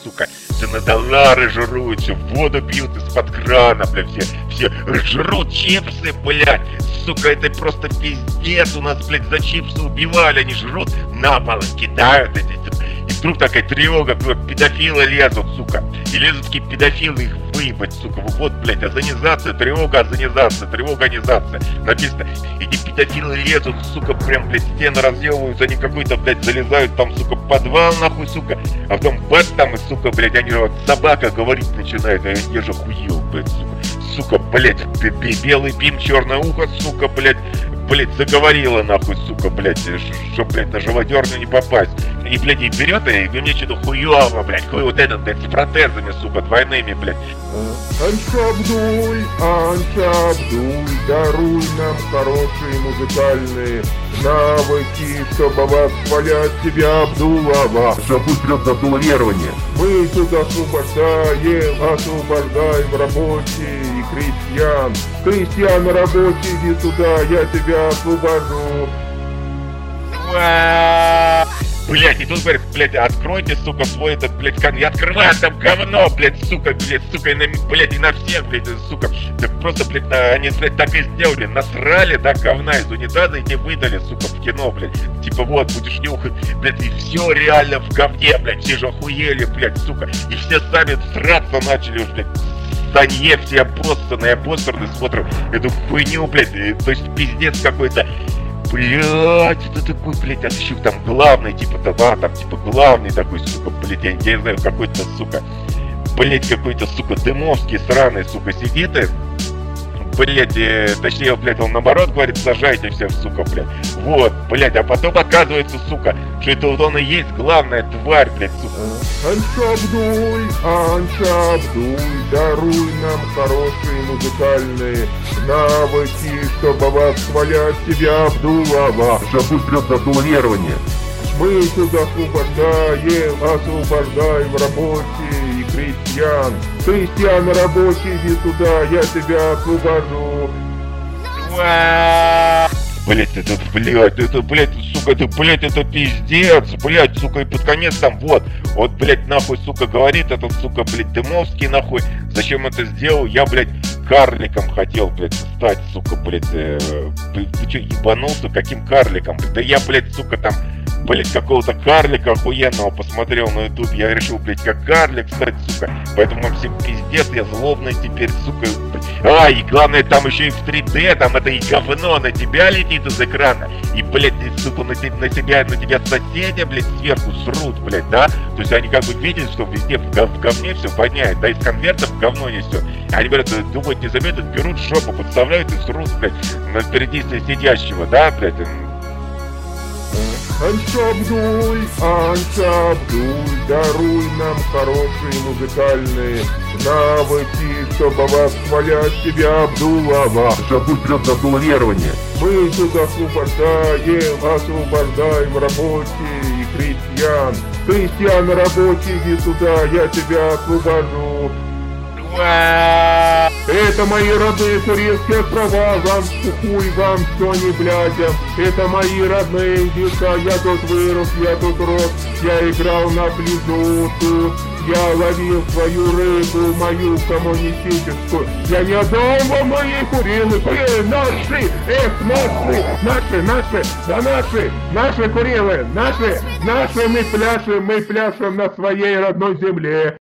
сука, все на доллары жрут, все воду пьют из-под крана, блядь, все жрут чипсы, блядь, сука, это просто пиздец, у нас, блядь, за чипсы убивали, они жрут, на пол кидают эти, и вдруг такая тревога, педофилы лезут, сука, и лезут такие педофилы, их выебать, сука, вот, блядь, озонизация, тревога, организация, написано, эти педофилы лезут, сука, прям, блядь, стены разъебываются, они какой-то, блядь, залезают там, сука, подвал, нахуй, сука, а потом бац там, и, сука, блядь, они вот, собака говорить начинает, а я же охуел, блядь, сука, блядь, белый бим, черное ухо, сука, блядь, заговорила, нахуй, сука, блядь, чтоб, блядь, на живодерню не попасть. И, блядь, и берет, и мне что-то хуёво, блядь, хуй вот этот, блядь, с протезами, сука, двойными, блядь. Ансабдуль, даруй нам хорошие музыкальные навыки, чтобы восхвалять тебя, Абдуллова. Забудь прет Абдулла-верование. Мы тут освобождаем рабочих и крестьян. Крестьян на работе, иди сюда, я тебя освобожу. Блять, и тут говорят, блять, откройте, сука, свой этот, блять, я открываю там говно, блять, сука, и на всех, блять, сука, да просто, блять, они, блять, так и сделали, насрали, да, говна из унитаза и тебе выдали, сука, в кино, блять, типа, вот, будешь нюхать, блять, и все реально в говне, блять, все же охуели, блять, сука, и все сами сраться начали уже, блять, Санье, все обоссанные смотрят эту хуйню, блять, то есть пиздец какой-то. Блять, это такой, блять, а еще там главный, типа, там, типа, главный такой, сука, блять, я не знаю, какой-то, сука, блять, какой-то, сука, Дымовский сраный, сука, сидит и, блять, точнее, блять, он наоборот говорит, сажайте всех, сука, блять, вот, блять, а потом оказывается, сука, что это вот он и есть главная тварь, блять, сука. Ансабдуль, даруй нам хорошие музыкальные навыки, чтобы восхвалять тебя, Абдуллова. Забудь прет Абдулла-верование. Мы тут освобождаем рабочих и крестьян. Крестьян на работе, иди сюда, я тебя освобожу. Блять, это пиздец, блять, сука, и под конец там, вот, блять, нахуй, сука, говорит этот, сука, блять, Дымовский, нахуй, зачем это сделал, я, блять, карликом хотел, блять, стать, сука, блять, ты что, ебанулся, каким карликом, блять, да я, блять, сука, там, блять, какого-то карлика охуенного посмотрел на ютуб, я решил, блять, как карлик стать, сука, поэтому всем пиздец, я злобный теперь, сука, блять. И главное, там еще и в 3D, там это и говно на тебя летит из экрана, и, блять, сука, на тебя соседи, блять, сверху срут, блять, да, то есть они как бы видят, что везде в говне все воняет, да, из конвертов говно несет, они говорят, думают, не заметят, берут жопу, подставляют и срут, блять, впереди сидящего, да, блять. Ансабдуль, даруй нам хорошие музыкальные навыки, чтобы восхвалять тебя, Абдуллова. Забудь прет Абдулла-верование. Мы тут освобождаем рабочих и крестьян. Крестьян на работе, иди сюда, я тебя освобожу. Это мои родные Турецкие острова, вам хуй, вам что не блядям. Это мои родные языка, я тут вырос, я тут рос, я играл на пляжу тут. Я ловил свою рыбу, мою коммунистическую. Я не отдал вам мои курилы, наши, наши курилы, наши, мы пляшем на своей родной земле.